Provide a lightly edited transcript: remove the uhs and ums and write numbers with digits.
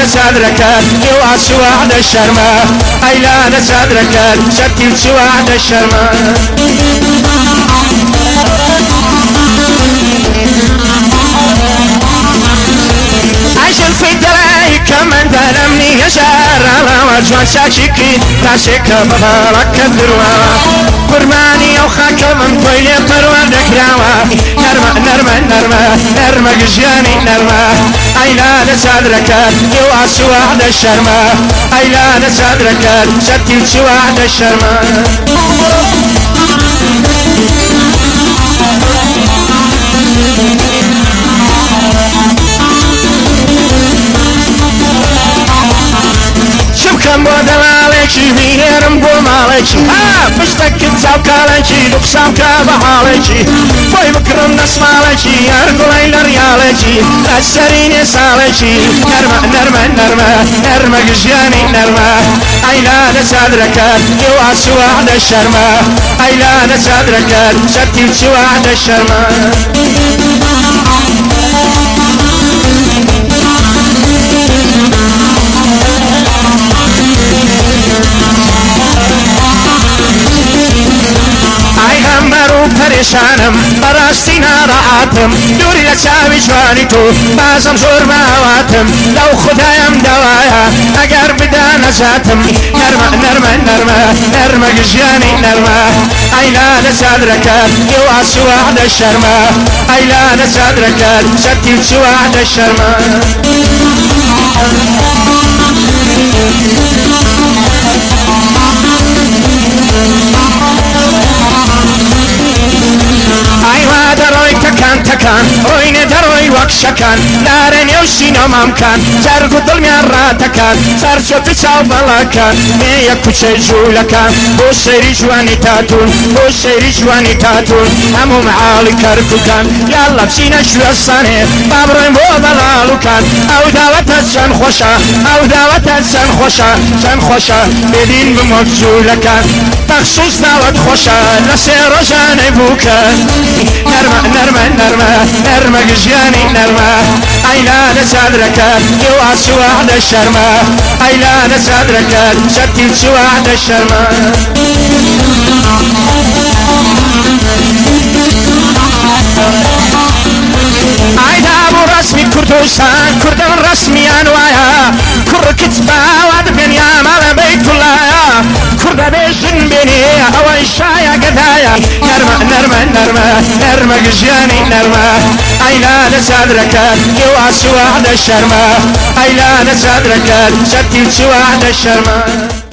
لصدرك واسوعد الشرمة أيلا لصدرك شتي وسوعد الشرمة عشان في دراي كمان ظلمني يا شارع وجوان شاكيكي تاشيك ببارك الدروة قرباني وخاك من طيلي قروة دكراوة نرمى قجياني نرمى أيلا لصدرك واسوعد الشرمة أيلا لصدرك شتي وسوعد الشرمة شبكم بودلاليكي بيهرم بوماليكي بشتك تساوكاليكي بقسامك بحاليكي بوي بكرم نسماليكي أرقلين رياليكي أسريني ساليكي نرمى قجياني نرمى أيلا لصدرك واسوعد الشرمة أيلا لصدرك شتي وسوعد الشرمة پریشانم براستی ناراحتم دوری لچاوی جوانی تو بازم زور باواتم لو خدایم دوایا اگر بدا نزاتم نرمى قجیانی نرمى أيلا لصدرك واسوعد الشرمة أيلا لصدرك شتي وسوعد الشرمة أيوا دروي تكان روين دروي وكشكان دارن يوشينو مامكان زرقو ظلم يراتكان سرشو تساو بلاكان ميا كوشي جولكان بوشيري جواني تاتون همو معالي كركوكان يلا بسينا شو الصاني بابروين بو بلالوكان أو داوة الزن خوشا بدين بمجزولكان بخصوص داوة خوشا لسير جاني بوكان نرمى قجياني نرمى أيلا لصدرك واسوعد الشرمة أيلا لصدرك شتي وسوعد الشرمة عيدابو رسمي كردوسان كردن رسمي أنوايا كر كتبا وادبن يا مال بيت الله كرد بيشن بني أول شايا قدايا نرمى قجياني نرمى أيلا لصدرك واسوعد الشرمة أيلا لصدرك شتي وسوعد الشرمة